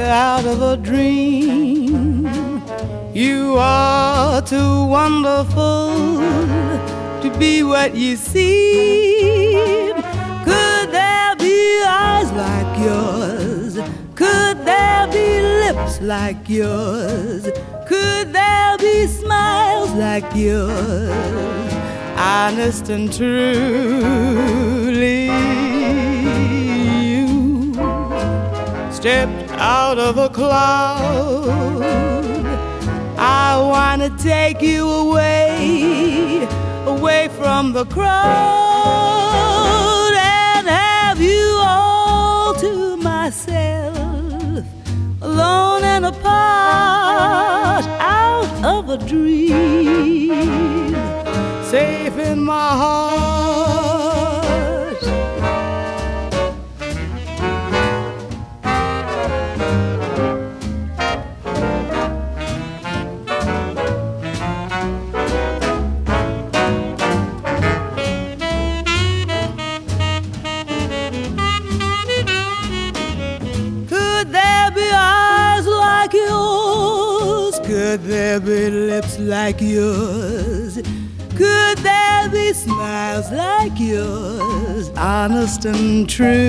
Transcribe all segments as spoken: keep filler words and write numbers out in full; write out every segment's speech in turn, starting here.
out of a dream. You are too wonderful to be what you seem. Could there be eyes like yours? Could there be lips like yours? Could there be smiles like yours? Honest and truly, you stepped out of a cloud. I want to take you away, away from the crowd, and have you all to myself, alone and apart, out of a dream, safe in my heart. Could there be lips like yours? Could there be smiles like yours? Honest and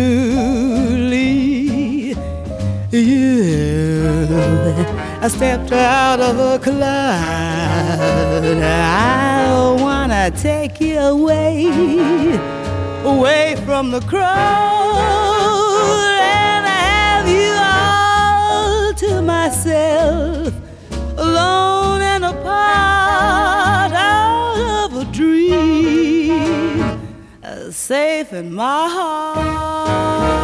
truly, you. I stepped out of a cloud. I wanna take you away, away from the crowd, and have you all to myself, alone and apart, out of a dream, uh, safe in my heart.